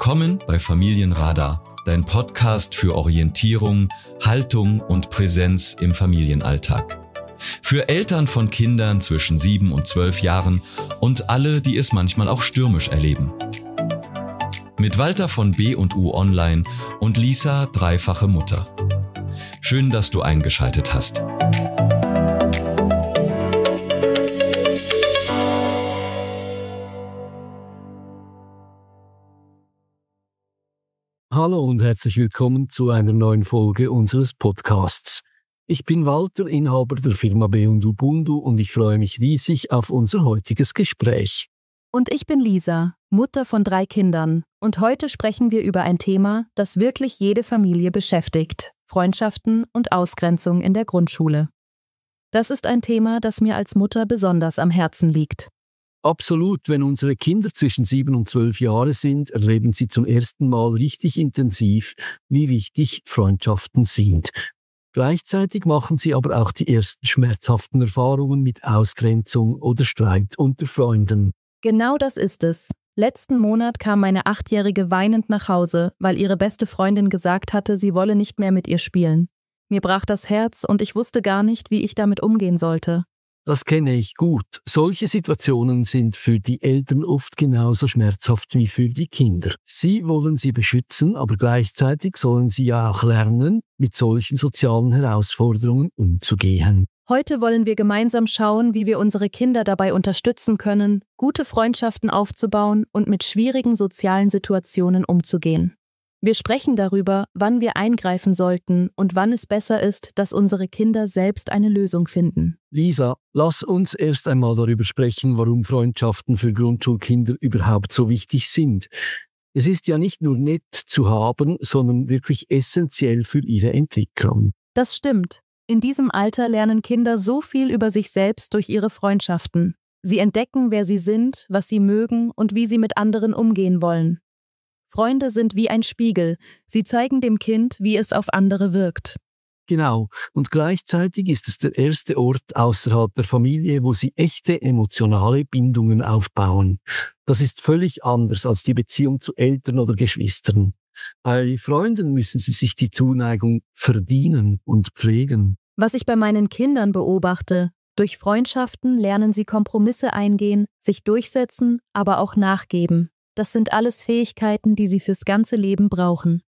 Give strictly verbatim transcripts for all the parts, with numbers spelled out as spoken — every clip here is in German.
Willkommen bei Familienradar, dein Podcast für Orientierung, Haltung und Präsenz im Familienalltag. Für Eltern von Kindern zwischen sieben und zwölf Jahren und alle, die es manchmal auch stürmisch erleben. Mit Walter von B und U Online und Lisa, dreifache Mutter. Schön, dass du eingeschaltet hast. Hallo und herzlich willkommen zu einer neuen Folge unseres Podcasts. Ich bin Walter, Inhaber der Firma B und U Bundu und ich freue mich riesig auf unser heutiges Gespräch. Und ich bin Lisa, Mutter von drei Kindern und heute sprechen wir über ein Thema, das wirklich jede Familie beschäftigt: Freundschaften und Ausgrenzung in der Grundschule. Das ist ein Thema, das mir als Mutter besonders am Herzen liegt. Absolut, wenn unsere Kinder zwischen sieben und zwölf Jahre sind, erleben sie zum ersten Mal richtig intensiv, wie wichtig Freundschaften sind. Gleichzeitig machen sie aber auch die ersten schmerzhaften Erfahrungen mit Ausgrenzung oder Streit unter Freunden. Genau das ist es. Letzten Monat kam meine Achtjährige weinend nach Hause, weil ihre beste Freundin gesagt hatte, sie wolle nicht mehr mit ihr spielen. Mir brach das Herz und ich wusste gar nicht, wie ich damit umgehen sollte. Das kenne ich gut. Solche Situationen sind für die Eltern oft genauso schmerzhaft wie für die Kinder. Sie wollen sie beschützen, aber gleichzeitig sollen sie ja auch lernen, mit solchen sozialen Herausforderungen umzugehen. Heute wollen wir gemeinsam schauen, wie wir unsere Kinder dabei unterstützen können, gute Freundschaften aufzubauen und mit schwierigen sozialen Situationen umzugehen. Wir sprechen darüber, wann wir eingreifen sollten und wann es besser ist, dass unsere Kinder selbst eine Lösung finden. Lisa, lass uns erst einmal darüber sprechen, warum Freundschaften für Grundschulkinder überhaupt so wichtig sind. Es ist ja nicht nur nett zu haben, sondern wirklich essentiell für ihre Entwicklung. Das stimmt. In diesem Alter lernen Kinder so viel über sich selbst durch ihre Freundschaften. Sie entdecken, wer sie sind, was sie mögen und wie sie mit anderen umgehen wollen. Freunde sind wie ein Spiegel. Sie zeigen dem Kind, wie es auf andere wirkt. Genau. Und gleichzeitig ist es der erste Ort außerhalb der Familie, wo sie echte emotionale Bindungen aufbauen. Das ist völlig anders als die Beziehung zu Eltern oder Geschwistern. Bei Freunden müssen sie sich die Zuneigung verdienen und pflegen. Was ich bei meinen Kindern beobachte: Durch Freundschaften lernen sie Kompromisse eingehen, sich durchsetzen, aber auch nachgeben. Das sind alles Fähigkeiten, die sie fürs ganze Leben brauchen.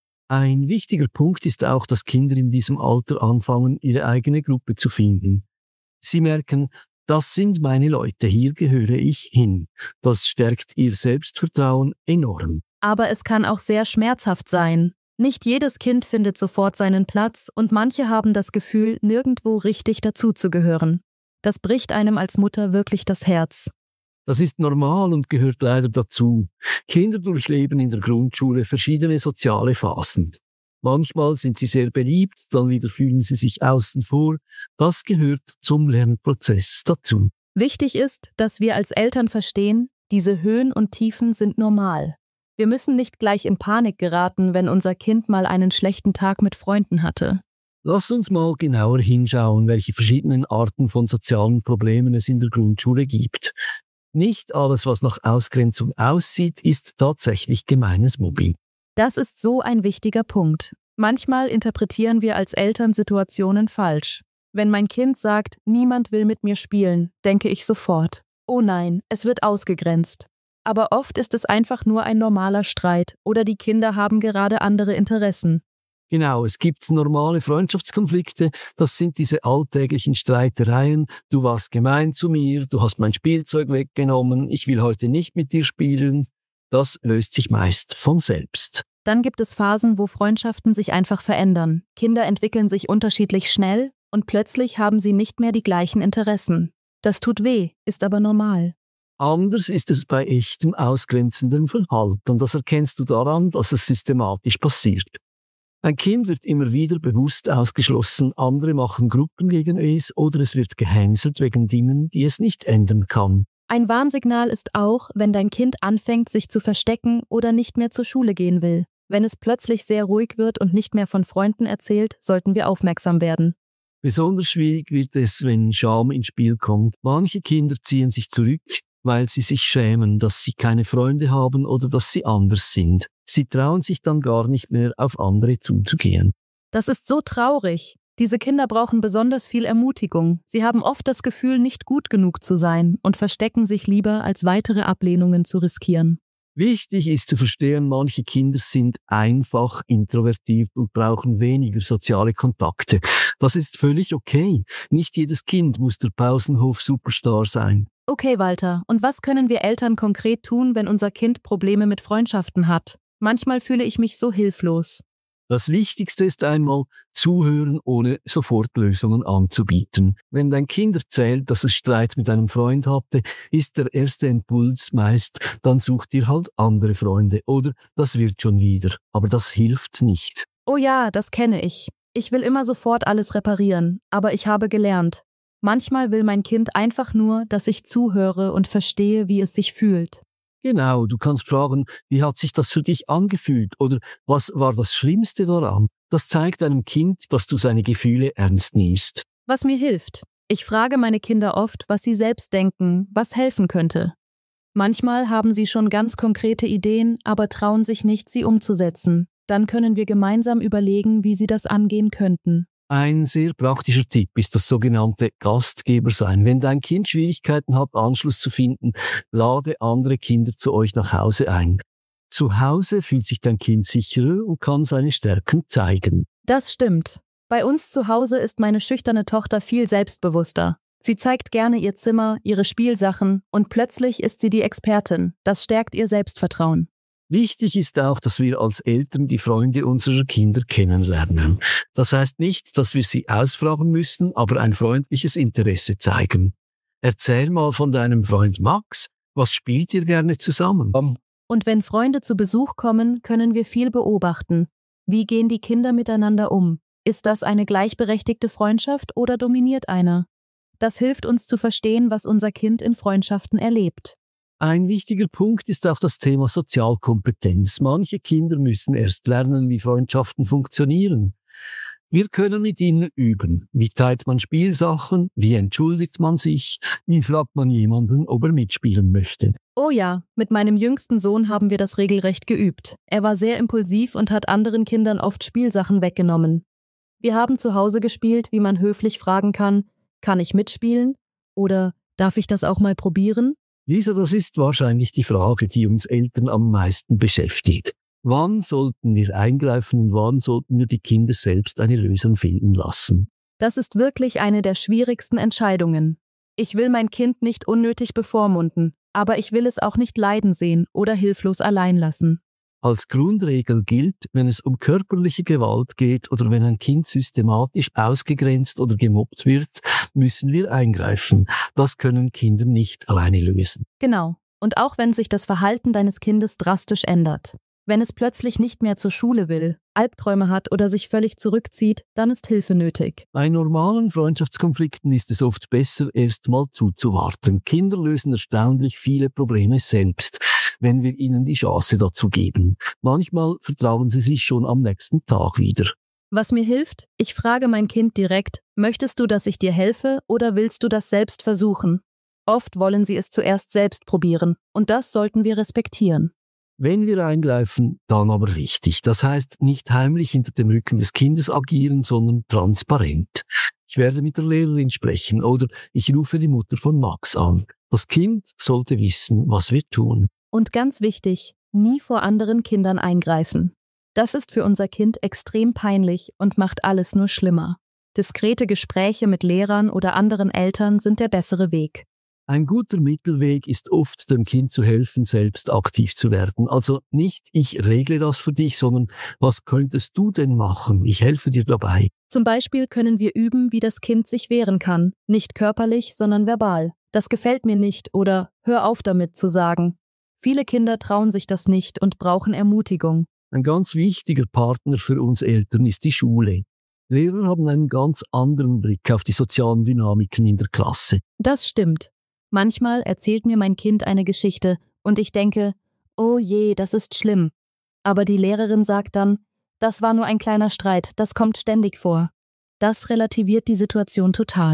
Ein wichtiger Punkt ist auch, dass Kinder in diesem Alter anfangen, ihre eigene Gruppe zu finden. Sie merken, das sind meine Leute, hier gehöre ich hin. Das stärkt ihr Selbstvertrauen enorm. Aber es kann auch sehr schmerzhaft sein. Nicht jedes Kind findet sofort seinen Platz und manche haben das Gefühl, nirgendwo richtig dazuzugehören. Das bricht einem als Mutter wirklich das Herz. Das ist normal und gehört leider dazu. Kinder durchleben in der Grundschule verschiedene soziale Phasen. Manchmal sind sie sehr beliebt, dann wieder fühlen sie sich außen vor. Das gehört zum Lernprozess dazu. Wichtig ist, dass wir als Eltern verstehen, diese Höhen und Tiefen sind normal. Wir müssen nicht gleich in Panik geraten, wenn unser Kind mal einen schlechten Tag mit Freunden hatte. Lass uns mal genauer hinschauen, welche verschiedenen Arten von sozialen Problemen es in der Grundschule gibt. Nicht alles, was nach Ausgrenzung aussieht, ist tatsächlich gemeines Mobbing. Das ist so ein wichtiger Punkt. Manchmal interpretieren wir als Eltern Situationen falsch. Wenn mein Kind sagt, niemand will mit mir spielen, denke ich sofort: Oh nein, es wird ausgegrenzt. Aber oft ist es einfach nur ein normaler Streit oder die Kinder haben gerade andere Interessen. Genau, es gibt normale Freundschaftskonflikte, das sind diese alltäglichen Streitereien. Du warst gemein zu mir, du hast mein Spielzeug weggenommen, ich will heute nicht mit dir spielen. Das löst sich meist von selbst. Dann gibt es Phasen, wo Freundschaften sich einfach verändern. Kinder entwickeln sich unterschiedlich schnell und plötzlich haben sie nicht mehr die gleichen Interessen. Das tut weh, ist aber normal. Anders ist es bei echtem ausgrenzendem Verhalten. Das erkennst du daran, dass es systematisch passiert. Ein Kind wird immer wieder bewusst ausgeschlossen, andere machen Gruppen gegen es oder es wird gehänselt wegen Dingen, die es nicht ändern kann. Ein Warnsignal ist auch, wenn dein Kind anfängt, sich zu verstecken oder nicht mehr zur Schule gehen will. Wenn es plötzlich sehr ruhig wird und nicht mehr von Freunden erzählt, sollten wir aufmerksam werden. Besonders schwierig wird es, wenn Scham ins Spiel kommt. Manche Kinder ziehen sich zurück, weil sie sich schämen, dass sie keine Freunde haben oder dass sie anders sind. Sie trauen sich dann gar nicht mehr, auf andere zuzugehen. Das ist so traurig. Diese Kinder brauchen besonders viel Ermutigung. Sie haben oft das Gefühl, nicht gut genug zu sein und verstecken sich lieber, als weitere Ablehnungen zu riskieren. Wichtig ist zu verstehen, manche Kinder sind einfach introvertiert und brauchen weniger soziale Kontakte. Das ist völlig okay. Nicht jedes Kind muss der Pausenhof-Superstar sein. Okay, Walter, und was können wir Eltern konkret tun, wenn unser Kind Probleme mit Freundschaften hat? Manchmal fühle ich mich so hilflos. Das Wichtigste ist einmal zuhören, ohne sofort Lösungen anzubieten. Wenn dein Kind erzählt, dass es Streit mit einem Freund hatte, ist der erste Impuls meist, dann such dir halt andere Freunde oder das wird schon wieder. Aber das hilft nicht. Oh ja, das kenne ich. Ich will immer sofort alles reparieren, aber ich habe gelernt. Manchmal will mein Kind einfach nur, dass ich zuhöre und verstehe, wie es sich fühlt. Genau, du kannst fragen, wie hat sich das für dich angefühlt oder was war das Schlimmste daran? Das zeigt einem Kind, dass du seine Gefühle ernst nimmst. Was mir hilft. Ich frage meine Kinder oft, was sie selbst denken, was helfen könnte. Manchmal haben sie schon ganz konkrete Ideen, aber trauen sich nicht, sie umzusetzen. Dann können wir gemeinsam überlegen, wie sie das angehen könnten. Ein sehr praktischer Tipp ist das sogenannte Gastgebersein. Wenn dein Kind Schwierigkeiten hat, Anschluss zu finden, lade andere Kinder zu euch nach Hause ein. Zu Hause fühlt sich dein Kind sicherer und kann seine Stärken zeigen. Das stimmt. Bei uns zu Hause ist meine schüchterne Tochter viel selbstbewusster. Sie zeigt gerne ihr Zimmer, ihre Spielsachen und plötzlich ist sie die Expertin. Das stärkt ihr Selbstvertrauen. Wichtig ist auch, dass wir als Eltern die Freunde unserer Kinder kennenlernen. Das heißt nicht, dass wir sie ausfragen müssen, aber ein freundliches Interesse zeigen. Erzähl mal von deinem Freund Max. Was spielt ihr gerne zusammen? Und wenn Freunde zu Besuch kommen, können wir viel beobachten. Wie gehen die Kinder miteinander um? Ist das eine gleichberechtigte Freundschaft oder dominiert einer? Das hilft uns zu verstehen, was unser Kind in Freundschaften erlebt. Ein wichtiger Punkt ist auch das Thema Sozialkompetenz. Manche Kinder müssen erst lernen, wie Freundschaften funktionieren. Wir können mit ihnen üben. Wie teilt man Spielsachen? Wie entschuldigt man sich? Wie fragt man jemanden, ob er mitspielen möchte? Oh ja, mit meinem jüngsten Sohn haben wir das regelrecht geübt. Er war sehr impulsiv und hat anderen Kindern oft Spielsachen weggenommen. Wir haben zu Hause gespielt, wie man höflich fragen kann, kann ich mitspielen? Oder darf ich das auch mal probieren? Lisa, das ist wahrscheinlich die Frage, die uns Eltern am meisten beschäftigt. Wann sollten wir eingreifen und wann sollten wir die Kinder selbst eine Lösung finden lassen? Das ist wirklich eine der schwierigsten Entscheidungen. Ich will mein Kind nicht unnötig bevormunden, aber ich will es auch nicht leiden sehen oder hilflos allein lassen. Als Grundregel gilt, wenn es um körperliche Gewalt geht oder wenn ein Kind systematisch ausgegrenzt oder gemobbt wird, müssen wir eingreifen. Das können Kinder nicht alleine lösen. Genau. Und auch wenn sich das Verhalten deines Kindes drastisch ändert. Wenn es plötzlich nicht mehr zur Schule will, Albträume hat oder sich völlig zurückzieht, dann ist Hilfe nötig. Bei normalen Freundschaftskonflikten ist es oft besser, erst mal zuzuwarten. Kinder lösen erstaunlich viele Probleme selbst, wenn wir ihnen die Chance dazu geben. Manchmal vertrauen sie sich schon am nächsten Tag wieder. Was mir hilft? Ich frage mein Kind direkt, möchtest du, dass ich dir helfe oder willst du das selbst versuchen? Oft wollen sie es zuerst selbst probieren und das sollten wir respektieren. Wenn wir eingreifen, dann aber richtig. Das heißt, nicht heimlich hinter dem Rücken des Kindes agieren, sondern transparent. Ich werde mit der Lehrerin sprechen oder ich rufe die Mutter von Max an. Das Kind sollte wissen, was wir tun. Und ganz wichtig, nie vor anderen Kindern eingreifen. Das ist für unser Kind extrem peinlich und macht alles nur schlimmer. Diskrete Gespräche mit Lehrern oder anderen Eltern sind der bessere Weg. Ein guter Mittelweg ist oft, dem Kind zu helfen, selbst aktiv zu werden. Also nicht, ich regle das für dich, sondern was könntest du denn machen? Ich helfe dir dabei. Zum Beispiel können wir üben, wie das Kind sich wehren kann. Nicht körperlich, sondern verbal. Das gefällt mir nicht oder hör auf damit zu sagen. Viele Kinder trauen sich das nicht und brauchen Ermutigung. Ein ganz wichtiger Partner für uns Eltern ist die Schule. Lehrer haben einen ganz anderen Blick auf die sozialen Dynamiken in der Klasse. Das stimmt. Manchmal erzählt mir mein Kind eine Geschichte und ich denke, oh je, das ist schlimm. Aber die Lehrerin sagt dann, das war nur ein kleiner Streit, das kommt ständig vor. Das relativiert die Situation total.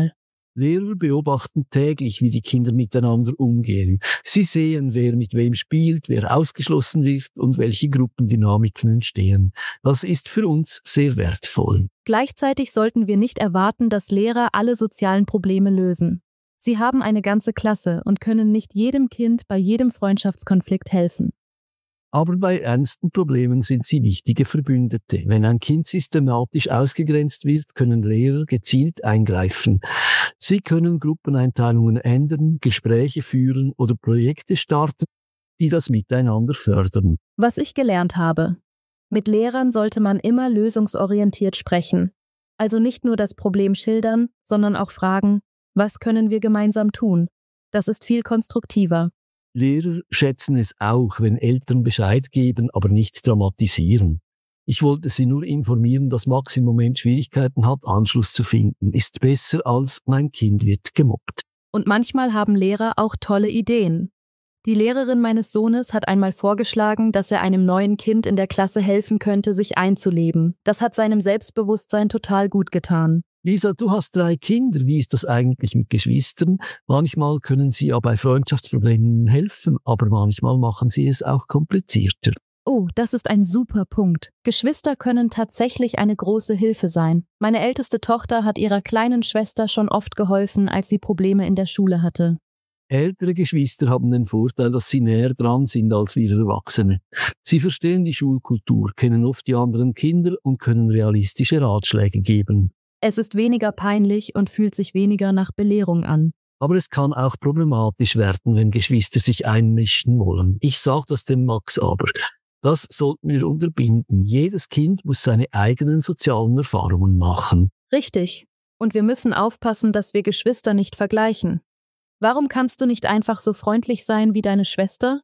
Lehrer beobachten täglich, wie die Kinder miteinander umgehen. Sie sehen, wer mit wem spielt, wer ausgeschlossen wird und welche Gruppendynamiken entstehen. Das ist für uns sehr wertvoll. Gleichzeitig sollten wir nicht erwarten, dass Lehrer alle sozialen Probleme lösen. Sie haben eine ganze Klasse und können nicht jedem Kind bei jedem Freundschaftskonflikt helfen. Aber bei ernsten Problemen sind sie wichtige Verbündete. Wenn ein Kind systematisch ausgegrenzt wird, können Lehrer gezielt eingreifen. Sie können Gruppeneinteilungen ändern, Gespräche führen oder Projekte starten, die das Miteinander fördern. Was ich gelernt habe: Mit Lehrern sollte man immer lösungsorientiert sprechen. Also nicht nur das Problem schildern, sondern auch fragen, was können wir gemeinsam tun? Das ist viel konstruktiver. Lehrer schätzen es auch, wenn Eltern Bescheid geben, aber nicht dramatisieren. Ich wollte Sie nur informieren, dass Max im Moment Schwierigkeiten hat, Anschluss zu finden. Ist besser als mein Kind wird gemobbt. Und manchmal haben Lehrer auch tolle Ideen. Die Lehrerin meines Sohnes hat einmal vorgeschlagen, dass er einem neuen Kind in der Klasse helfen könnte, sich einzuleben. Das hat seinem Selbstbewusstsein total gut getan. Lisa, du hast drei Kinder. Wie ist das eigentlich mit Geschwistern? Manchmal können sie ja bei Freundschaftsproblemen helfen, aber manchmal machen sie es auch komplizierter. Oh, das ist ein super Punkt. Geschwister können tatsächlich eine große Hilfe sein. Meine älteste Tochter hat ihrer kleinen Schwester schon oft geholfen, als sie Probleme in der Schule hatte. Ältere Geschwister haben den Vorteil, dass sie näher dran sind als wir Erwachsene. Sie verstehen die Schulkultur, kennen oft die anderen Kinder und können realistische Ratschläge geben. Es ist weniger peinlich und fühlt sich weniger nach Belehrung an. Aber es kann auch problematisch werden, wenn Geschwister sich einmischen wollen. Ich sage das dem Max aber. Das sollten wir unterbinden. Jedes Kind muss seine eigenen sozialen Erfahrungen machen. Richtig. Und wir müssen aufpassen, dass wir Geschwister nicht vergleichen. Warum kannst du nicht einfach so freundlich sein wie deine Schwester?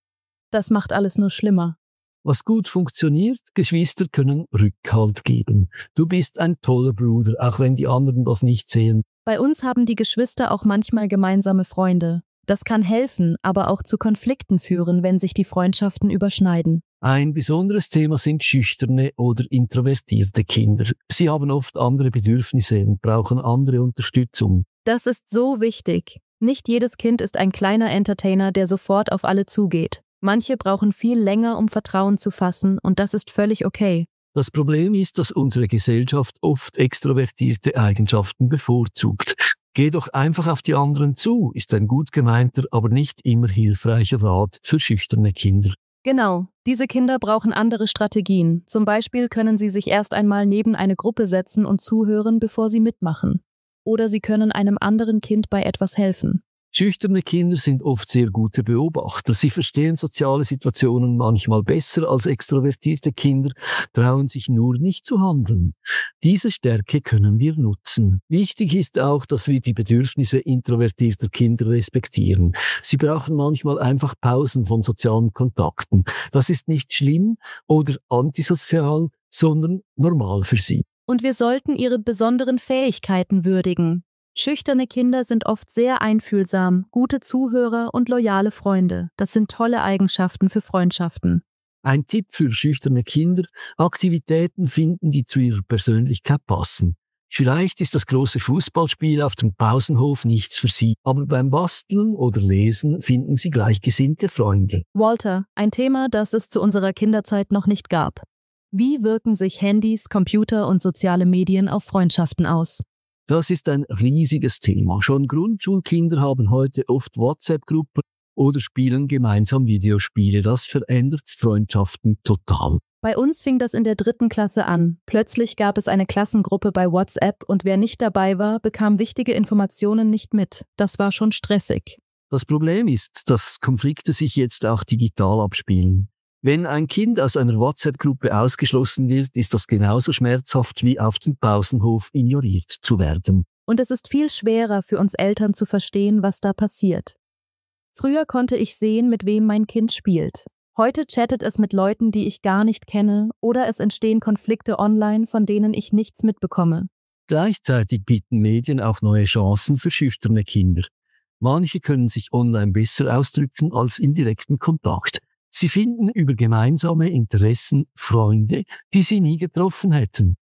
Das macht alles nur schlimmer. Was gut funktioniert, Geschwister können Rückhalt geben. Du bist ein toller Bruder, auch wenn die anderen das nicht sehen. Bei uns haben die Geschwister auch manchmal gemeinsame Freunde. Das kann helfen, aber auch zu Konflikten führen, wenn sich die Freundschaften überschneiden. Ein besonderes Thema sind schüchterne oder introvertierte Kinder. Sie haben oft andere Bedürfnisse und brauchen andere Unterstützung. Das ist so wichtig. Nicht jedes Kind ist ein kleiner Entertainer, der sofort auf alle zugeht. Manche brauchen viel länger, um Vertrauen zu fassen, und das ist völlig okay. Das Problem ist, dass unsere Gesellschaft oft extrovertierte Eigenschaften bevorzugt. Geh doch einfach auf die anderen zu, ist ein gut gemeinter, aber nicht immer hilfreicher Rat für schüchterne Kinder. Genau, diese Kinder brauchen andere Strategien. Zum Beispiel können sie sich erst einmal neben eine Gruppe setzen und zuhören, bevor sie mitmachen. Oder sie können einem anderen Kind bei etwas helfen. Schüchterne Kinder sind oft sehr gute Beobachter. Sie verstehen soziale Situationen manchmal besser als extrovertierte Kinder, trauen sich nur nicht zu handeln. Diese Stärke können wir nutzen. Wichtig ist auch, dass wir die Bedürfnisse introvertierter Kinder respektieren. Sie brauchen manchmal einfach Pausen von sozialen Kontakten. Das ist nicht schlimm oder antisozial, sondern normal für sie. Und wir sollten ihre besonderen Fähigkeiten würdigen. Schüchterne Kinder sind oft sehr einfühlsam, gute Zuhörer und loyale Freunde. Das sind tolle Eigenschaften für Freundschaften. Ein Tipp für schüchterne Kinder: Aktivitäten finden, die zu ihrer Persönlichkeit passen. Vielleicht ist das große Fußballspiel auf dem Pausenhof nichts für sie, aber beim Basteln oder Lesen finden sie gleichgesinnte Freunde. Walter, ein Thema, das es zu unserer Kinderzeit noch nicht gab. Wie wirken sich Handys, Computer und soziale Medien auf Freundschaften aus? Das ist ein riesiges Thema. Schon Grundschulkinder haben heute oft WhatsApp-Gruppen oder spielen gemeinsam Videospiele. Das verändert Freundschaften total. Bei uns fing das in der dritten Klasse an. Plötzlich gab es eine Klassengruppe bei WhatsApp und wer nicht dabei war, bekam wichtige Informationen nicht mit. Das war schon stressig. Das Problem ist, dass Konflikte sich jetzt auch digital abspielen. Wenn ein Kind aus einer WhatsApp-Gruppe ausgeschlossen wird, ist das genauso schmerzhaft wie auf dem Pausenhof ignoriert zu werden. Und es ist viel schwerer für uns Eltern zu verstehen, was da passiert. Früher konnte ich sehen, mit wem mein Kind spielt. Heute chattet es mit Leuten, die ich gar nicht kenne, oder es entstehen Konflikte online, von denen ich nichts mitbekomme. Gleichzeitig bieten Medien auch neue Chancen für schüchterne Kinder. Manche können sich online besser ausdrücken als im direkten Kontakt. Sie finden über gemeinsame Interessen Freunde, die sie nie getroffen hätten.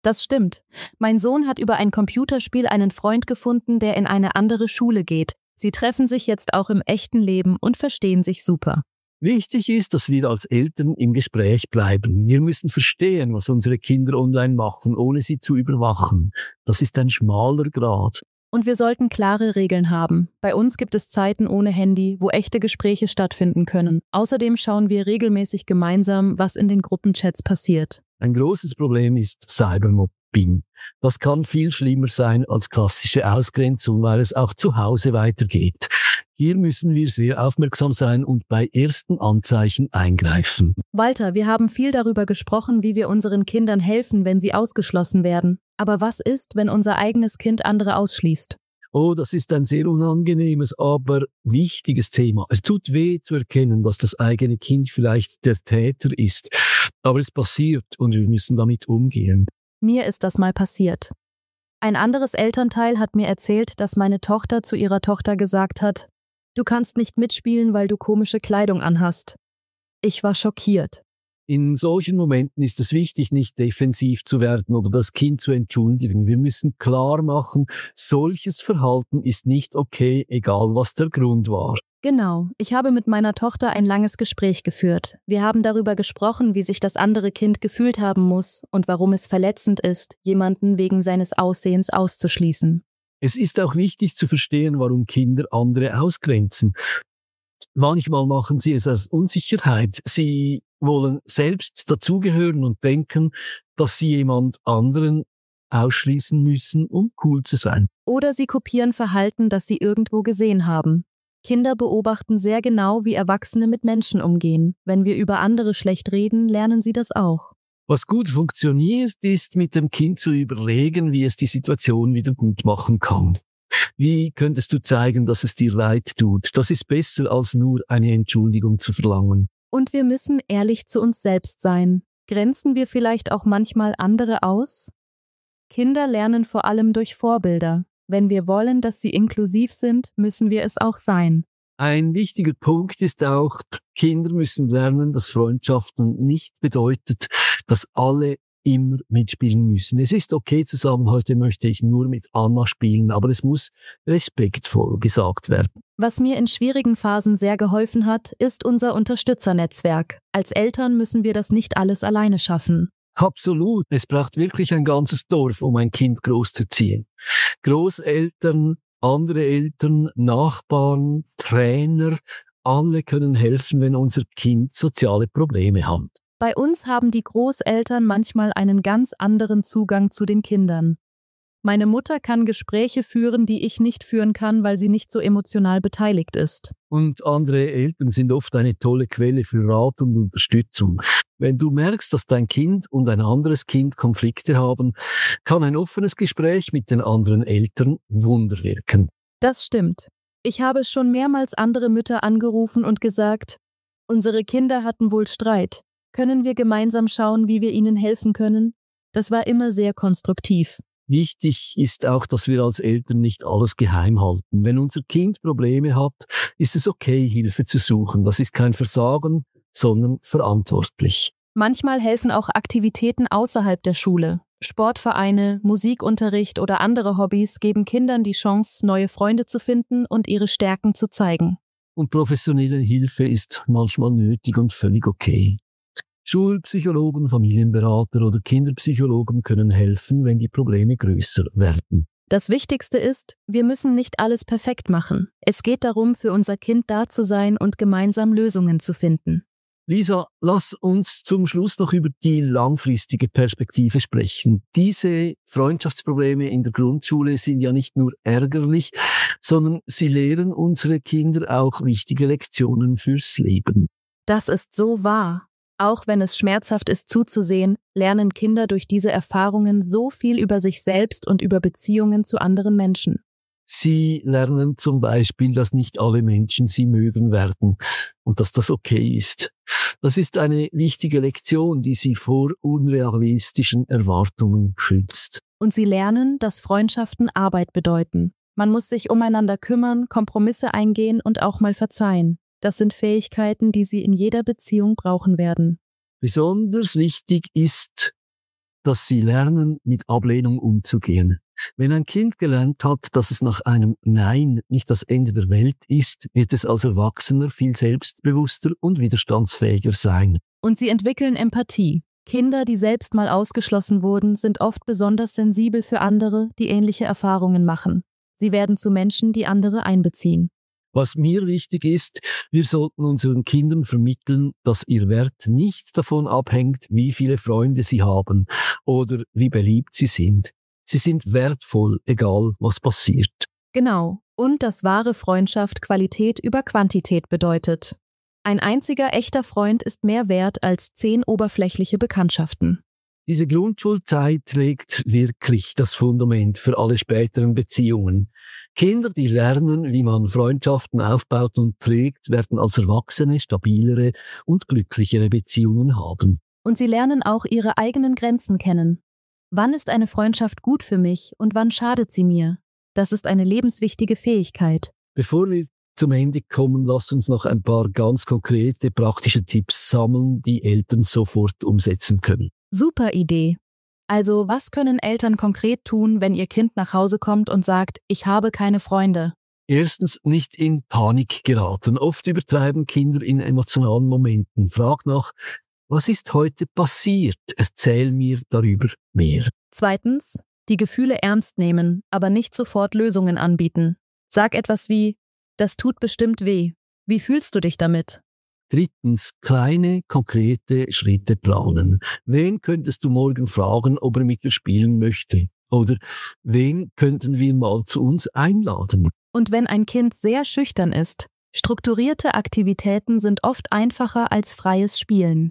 Das stimmt. Mein Sohn hat über ein Computerspiel einen Freund gefunden, der in eine andere Schule geht. Sie treffen sich jetzt auch im echten Leben und verstehen sich super. Wichtig ist, dass wir als Eltern im Gespräch bleiben. Wir müssen verstehen, was unsere Kinder online machen, ohne sie zu überwachen. Das ist ein schmaler Grat. Und wir sollten klare Regeln haben. Bei uns gibt es Zeiten ohne Handy, wo echte Gespräche stattfinden können. Außerdem schauen wir regelmäßig gemeinsam, was in den Gruppenchats passiert. Ein großes Problem ist Cybermobbing. Das kann viel schlimmer sein als klassische Ausgrenzung, weil es auch zu Hause weitergeht. Hier müssen wir sehr aufmerksam sein und bei ersten Anzeichen eingreifen. Walter, wir haben viel darüber gesprochen, wie wir unseren Kindern helfen, wenn sie ausgeschlossen werden. Aber was ist, wenn unser eigenes Kind andere ausschließt? Oh, das ist ein sehr unangenehmes, aber wichtiges Thema. Es tut weh zu erkennen, dass das eigene Kind vielleicht der Täter ist. Aber es passiert und wir müssen damit umgehen. Mir ist das mal passiert. Ein anderes Elternteil hat mir erzählt, dass meine Tochter zu ihrer Tochter gesagt hat, du kannst nicht mitspielen, weil du komische Kleidung anhast. Ich war schockiert. In solchen Momenten ist es wichtig, nicht defensiv zu werden oder das Kind zu entschuldigen. Wir müssen klar machen, solches Verhalten ist nicht okay, egal was der Grund war. Genau, ich habe mit meiner Tochter ein langes Gespräch geführt. Wir haben darüber gesprochen, wie sich das andere Kind gefühlt haben muss und warum es verletzend ist, jemanden wegen seines Aussehens auszuschließen. Es ist auch wichtig zu verstehen, warum Kinder andere ausgrenzen. Manchmal machen sie es aus Unsicherheit. Sie wollen selbst dazugehören und denken, dass sie jemand anderen ausschließen müssen, um cool zu sein. Oder sie kopieren Verhalten, das sie irgendwo gesehen haben. Kinder beobachten sehr genau, wie Erwachsene mit Menschen umgehen. Wenn wir über andere schlecht reden, lernen sie das auch. Was gut funktioniert, ist, mit dem Kind zu überlegen, wie es die Situation wieder gut machen kann. Wie könntest du zeigen, dass es dir leid tut? Das ist besser, als nur eine Entschuldigung zu verlangen. Und wir müssen ehrlich zu uns selbst sein. Grenzen wir vielleicht auch manchmal andere aus? Kinder lernen vor allem durch Vorbilder. Wenn wir wollen, dass sie inklusiv sind, müssen wir es auch sein. Ein wichtiger Punkt ist auch, Kinder müssen lernen, dass Freundschaften nicht bedeutet, dass alle immer mitspielen müssen. Es ist okay zu sagen, heute möchte ich nur mit Anna spielen, aber es muss respektvoll gesagt werden. Was mir in schwierigen Phasen sehr geholfen hat, ist unser Unterstützernetzwerk. Als Eltern müssen wir das nicht alles alleine schaffen. Absolut. Es braucht wirklich ein ganzes Dorf, um ein Kind großzuziehen. Großeltern, andere Eltern, Nachbarn, Trainer, alle können helfen, wenn unser Kind soziale Probleme hat. Bei uns haben die Großeltern manchmal einen ganz anderen Zugang zu den Kindern. Meine Mutter kann Gespräche führen, die ich nicht führen kann, weil sie nicht so emotional beteiligt ist. Und andere Eltern sind oft eine tolle Quelle für Rat und Unterstützung. Wenn du merkst, dass dein Kind und ein anderes Kind Konflikte haben, kann ein offenes Gespräch mit den anderen Eltern Wunder wirken. Das stimmt. Ich habe schon mehrmals andere Mütter angerufen und gesagt, unsere Kinder hatten wohl Streit. Können wir gemeinsam schauen, wie wir ihnen helfen können? Das war immer sehr konstruktiv. Wichtig ist auch, dass wir als Eltern nicht alles geheim halten. Wenn unser Kind Probleme hat, ist es okay, Hilfe zu suchen. Das ist kein Versagen, sondern verantwortlich. Manchmal helfen auch Aktivitäten außerhalb der Schule. Sportvereine, Musikunterricht oder andere Hobbys geben Kindern die Chance, neue Freunde zu finden und ihre Stärken zu zeigen. Und professionelle Hilfe ist manchmal nötig und völlig okay. Schulpsychologen, Familienberater oder Kinderpsychologen können helfen, wenn die Probleme größer werden. Das Wichtigste ist, wir müssen nicht alles perfekt machen. Es geht darum, für unser Kind da zu sein und gemeinsam Lösungen zu finden. Lisa, lass uns zum Schluss noch über die langfristige Perspektive sprechen. Diese Freundschaftsprobleme in der Grundschule sind ja nicht nur ärgerlich, sondern sie lehren unsere Kinder auch wichtige Lektionen fürs Leben. Das ist so wahr. Auch wenn es schmerzhaft ist zuzusehen, lernen Kinder durch diese Erfahrungen so viel über sich selbst und über Beziehungen zu anderen Menschen. Sie lernen zum Beispiel, dass nicht alle Menschen sie mögen werden und dass das okay ist. Das ist eine wichtige Lektion, die sie vor unrealistischen Erwartungen schützt. Und sie lernen, dass Freundschaften Arbeit bedeuten. Man muss sich umeinander kümmern, Kompromisse eingehen und auch mal verzeihen. Das sind Fähigkeiten, die sie in jeder Beziehung brauchen werden. Besonders wichtig ist, dass sie lernen, mit Ablehnung umzugehen. Wenn ein Kind gelernt hat, dass es nach einem Nein nicht das Ende der Welt ist, wird es als Erwachsener viel selbstbewusster und widerstandsfähiger sein. Und sie entwickeln Empathie. Kinder, die selbst mal ausgeschlossen wurden, sind oft besonders sensibel für andere, die ähnliche Erfahrungen machen. Sie werden zu Menschen, die andere einbeziehen. Was mir wichtig ist, wir sollten unseren Kindern vermitteln, dass ihr Wert nicht davon abhängt, wie viele Freunde sie haben oder wie beliebt sie sind. Sie sind wertvoll, egal was passiert. Genau. Und dass wahre Freundschaft Qualität über Quantität bedeutet. Ein einziger echter Freund ist mehr wert als zehn oberflächliche Bekanntschaften. Diese Grundschulzeit legt wirklich das Fundament für alle späteren Beziehungen. Kinder, die lernen, wie man Freundschaften aufbaut und pflegt, werden als Erwachsene stabilere und glücklichere Beziehungen haben. Und sie lernen auch ihre eigenen Grenzen kennen. Wann ist eine Freundschaft gut für mich und wann schadet sie mir? Das ist eine lebenswichtige Fähigkeit. Bevor wir zum Ende kommen, lass uns noch ein paar ganz konkrete, praktische Tipps sammeln, die Eltern sofort umsetzen können. Super Idee. Also, was können Eltern konkret tun, wenn ihr Kind nach Hause kommt und sagt, ich habe keine Freunde? Erstens, nicht in Panik geraten. Oft übertreiben Kinder in emotionalen Momenten. Frag nach, was ist heute passiert? Erzähl mir darüber mehr. Zweitens, die Gefühle ernst nehmen, aber nicht sofort Lösungen anbieten. Sag etwas wie, das tut bestimmt weh. Wie fühlst du dich damit? Drittens, kleine, konkrete Schritte planen. Wen könntest du morgen fragen, ob er mit dir spielen möchte? Oder wen könnten wir mal zu uns einladen? Und wenn ein Kind sehr schüchtern ist, strukturierte Aktivitäten sind oft einfacher als freies Spielen.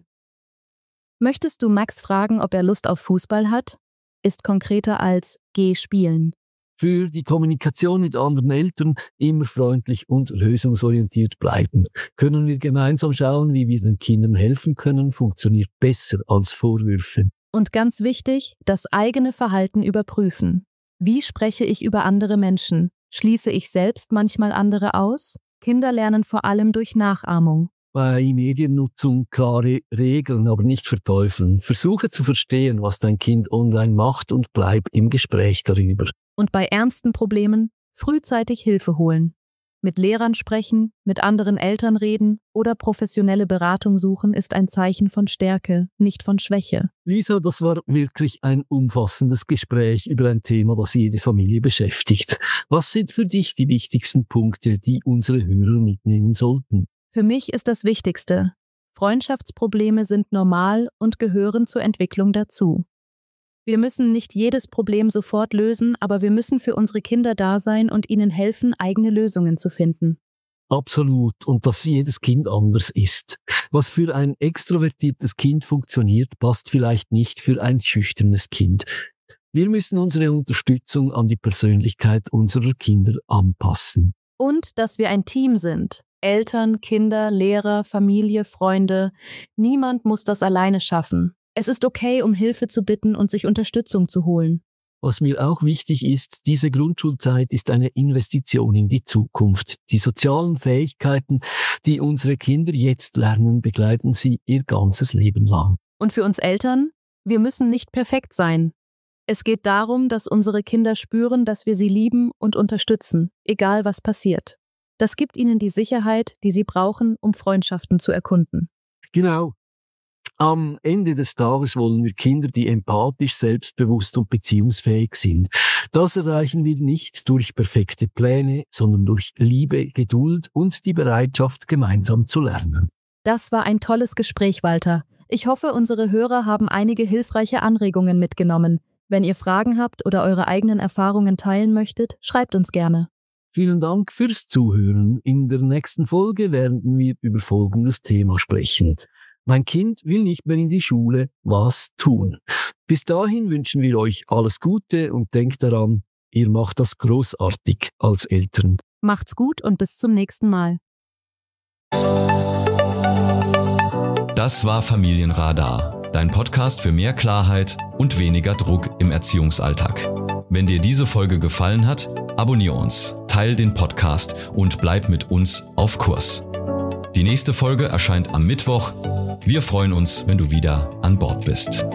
Möchtest du Max fragen, ob er Lust auf Fußball hat? Ist konkreter als geh spielen. Für die Kommunikation mit anderen Eltern immer freundlich und lösungsorientiert bleiben. Können wir gemeinsam schauen, wie wir den Kindern helfen können, funktioniert besser als Vorwürfe. Und ganz wichtig, das eigene Verhalten überprüfen. Wie spreche ich über andere Menschen? Schließe ich selbst manchmal andere aus? Kinder lernen vor allem durch Nachahmung. Bei Mediennutzung klare Regeln, aber nicht verteufeln. Versuche zu verstehen, was dein Kind online macht und bleib im Gespräch darüber. Und bei ernsten Problemen frühzeitig Hilfe holen. Mit Lehrern sprechen, mit anderen Eltern reden oder professionelle Beratung suchen ist ein Zeichen von Stärke, nicht von Schwäche. Lisa, das war wirklich ein umfassendes Gespräch über ein Thema, das jede Familie beschäftigt. Was sind für dich die wichtigsten Punkte, die unsere Hörer mitnehmen sollten? Für mich ist das Wichtigste: Freundschaftsprobleme sind normal und gehören zur Entwicklung dazu. Wir müssen nicht jedes Problem sofort lösen, aber wir müssen für unsere Kinder da sein und ihnen helfen, eigene Lösungen zu finden. Absolut. Und dass jedes Kind anders ist. Was für ein extrovertiertes Kind funktioniert, passt vielleicht nicht für ein schüchternes Kind. Wir müssen unsere Unterstützung an die Persönlichkeit unserer Kinder anpassen. Und dass wir ein Team sind. Eltern, Kinder, Lehrer, Familie, Freunde. Niemand muss das alleine schaffen. Es ist okay, um Hilfe zu bitten und sich Unterstützung zu holen. Was mir auch wichtig ist, diese Grundschulzeit ist eine Investition in die Zukunft. Die sozialen Fähigkeiten, die unsere Kinder jetzt lernen, begleiten sie ihr ganzes Leben lang. Und für uns Eltern? Wir müssen nicht perfekt sein. Es geht darum, dass unsere Kinder spüren, dass wir sie lieben und unterstützen, egal was passiert. Das gibt ihnen die Sicherheit, die sie brauchen, um Freundschaften zu erkunden. Genau. Am Ende des Tages wollen wir Kinder, die empathisch, selbstbewusst und beziehungsfähig sind. Das erreichen wir nicht durch perfekte Pläne, sondern durch Liebe, Geduld und die Bereitschaft, gemeinsam zu lernen. Das war ein tolles Gespräch, Walter. Ich hoffe, unsere Hörer haben einige hilfreiche Anregungen mitgenommen. Wenn ihr Fragen habt oder eure eigenen Erfahrungen teilen möchtet, schreibt uns gerne. Vielen Dank fürs Zuhören. In der nächsten Folge werden wir über folgendes Thema sprechen. Mein Kind will nicht mehr in die Schule, was tun? Bis dahin wünschen wir euch alles Gute und denkt daran, ihr macht das großartig als Eltern. Macht's gut und bis zum nächsten Mal. Das war Familienradar, dein Podcast für mehr Klarheit und weniger Druck im Erziehungsalltag. Wenn dir diese Folge gefallen hat, abonniere uns, teile den Podcast und bleib mit uns auf Kurs. Die nächste Folge erscheint am Mittwoch. Wir freuen uns, wenn du wieder an Bord bist.